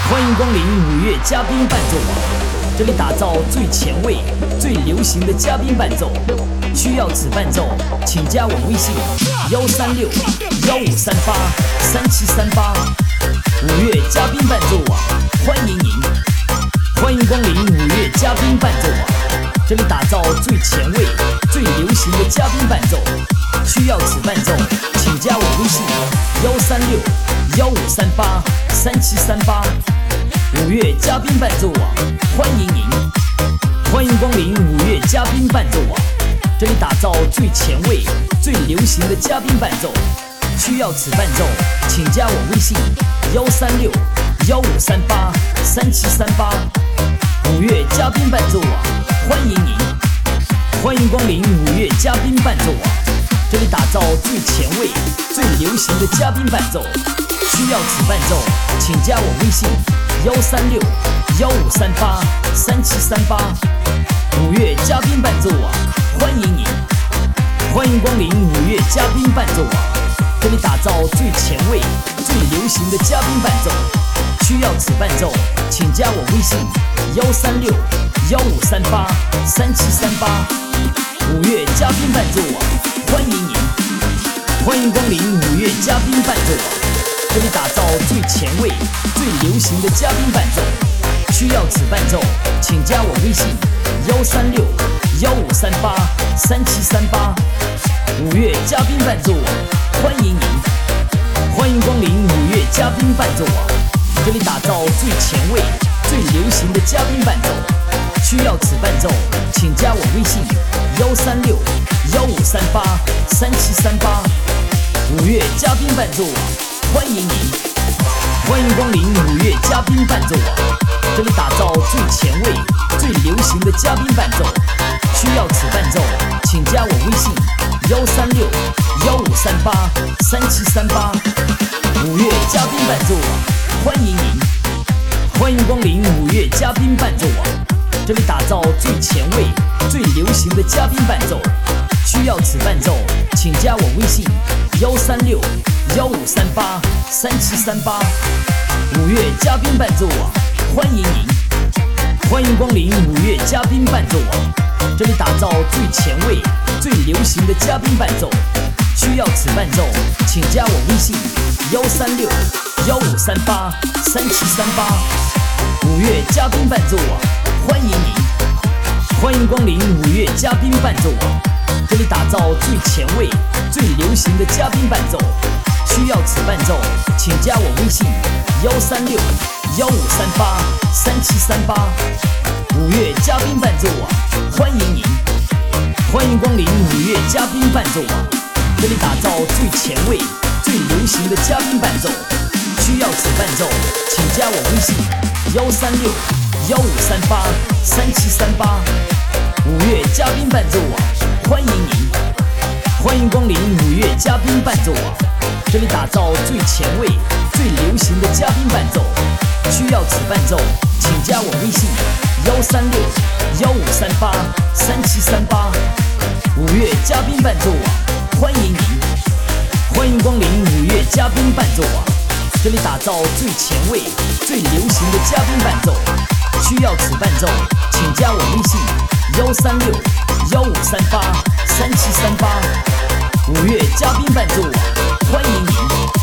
欢迎光临五月嘉宾伴奏网，这里打造最前卫、最流行的嘉宾伴奏。需要此伴奏，请加我微信136-1538-3738。五月嘉宾伴奏网，欢迎您！欢迎光临五月嘉宾伴奏网，这里打造最前卫、最流行的嘉宾伴奏。需要此伴奏，请加我微信136-1538-3738。五月嘉宾伴奏网，欢迎您！欢迎光临五月嘉宾伴奏网，这里打造最前卫、最流行的嘉宾伴奏。需要此伴奏，请加我微信136-1538-3738。五月嘉宾伴奏网，欢迎您！欢迎光临五月嘉宾伴奏网，这里打造最前卫、最流行的嘉宾伴奏。需要此伴奏，请加我微信136-1538-3738。五月嘉宾伴奏网，欢迎您！欢迎光临五月嘉宾伴奏网，这里打造最前卫、最流行的嘉宾伴奏。需要此伴奏，请加我微信136-1538-3738。五月嘉宾伴奏网，欢迎您！欢迎光临五月嘉宾伴奏网，这里打造最前卫、最流行的嘉宾伴奏。需要此伴奏，请加我微信136-1538-3738。五月嘉宾伴奏网，欢迎您！欢迎光临五月嘉宾伴奏网，这里打造最前卫、最流行的嘉宾伴奏。需要此伴奏，请加我微信136-1538-3738。五月嘉宾伴奏网，欢迎您！欢迎光临五月嘉宾伴奏网，这里打造最前卫、最流行的嘉宾伴奏。需要此伴奏，请加我微信136-1538-3738。五月嘉宾伴奏网，欢迎您！欢迎光临五月嘉宾伴奏网，这里打造最前卫、最流行的嘉宾伴奏。需要此伴奏，请加我微信136-1538-3738。五月嘉宾伴奏网，欢迎您！欢迎光临五月嘉宾伴奏网，这里打造最前卫、最流行的嘉宾伴奏。需要此伴奏，请加我微信136-1538-3738。五月嘉宾伴奏网，欢迎您！欢迎光临五月嘉宾伴奏网，这里打造最前卫、最流行的嘉宾伴奏。需要此伴奏，请加我微信136-1538-3738。五月嘉宾伴奏网，欢迎您！欢迎光临五月嘉宾伴奏网，这里打造最前卫、最流行的嘉宾伴奏。需要此伴奏，请加我微信136-1538-3738。五月嘉宾伴奏网，欢迎您！欢迎光临五月嘉宾伴奏网，这里打造最前卫、最流行的嘉宾伴奏。需要此伴奏，请加我微信136-1538-3738。五月嘉宾伴奏网，欢迎您！欢迎光临五月嘉宾伴奏网，这里打造最前卫、最流行的嘉宾伴奏。需要此伴奏，请加我微信136-1538-3738。五月嘉宾伴奏网，欢迎您！